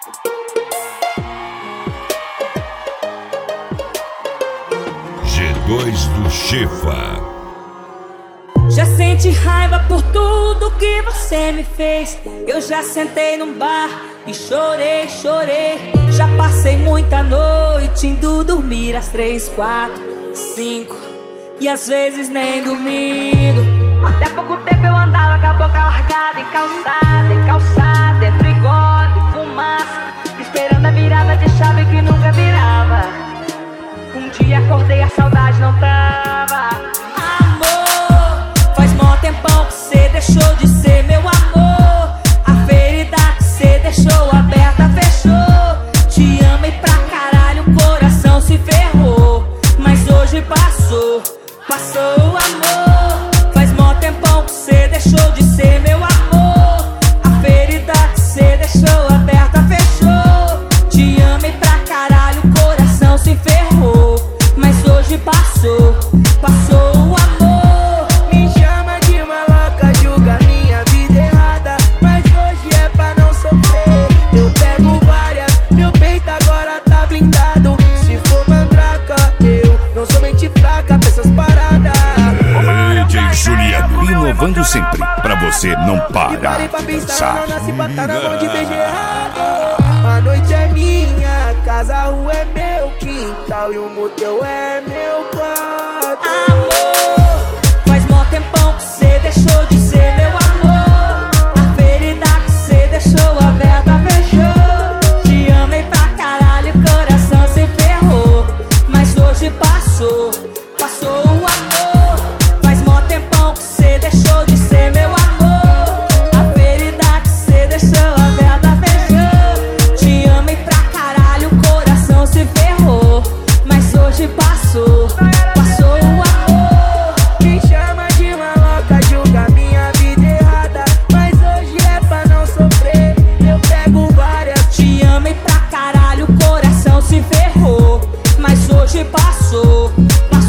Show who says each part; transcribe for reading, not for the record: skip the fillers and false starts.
Speaker 1: G2 do Chifa.
Speaker 2: Já senti raiva por tudo que você me fez. Eu já sentei num bar e chorei, chorei. Já passei muita noite indo dormir às 3, 4, 5 e às vezes nem dormindo. Até pouco tempo eu andava com a boca largada, em calçada, entre gole e fumaça, esperando a virada de chave que nunca virava. Um dia acordei, a saudade não tava. Amor, faz mó tempão que cê deixou de ser meu amor. A ferida que cê deixou aberta fechou. Te amei pra caralho, o coração se ferrou. Mas hoje passou, passou o amor. Faz mó tempão que cê deixou de ser meu amor. A ferida que cê deixou aberta fechou. Te amei pra caralho, o coração se ferrou. Mas hoje passou, passou o amor.
Speaker 3: Me chama de maloca, julga minha vida errada, mas hoje é pra não sofrer. Eu pego várias, meu peito agora tá blindado. Se for mandraca, eu não sou mente fraca pra essas paradas.
Speaker 1: DJ Juliano, inovando sempre, pra você não parar
Speaker 3: Parei pra
Speaker 1: de
Speaker 3: pensar,
Speaker 1: dançar.
Speaker 3: não nasci pra tá na mão de beijo errado. A noite é minha, casa, a rua é meu quintal e o motel é meu quarto.
Speaker 2: Amor, faz mó tempão que cê deixou de ser meu amor. A ferida que cê deixou aberta fechou. Te amei pra caralho, o coração se ferrou. Mas hoje passou, passou o amor. Faz mó tempão que cê deixou de ser meu amor. A ferida que cê deixou aberta fechou. Te amei pra caralho, o coração se ferrou. Mas hoje passou, passou o amor.
Speaker 3: Me chama de maloca, julga minha vida errada, mas hoje é pra não sofrer. Eu pego várias.
Speaker 2: Te amei pra caralho, o coração se ferrou. Mas hoje passou, passou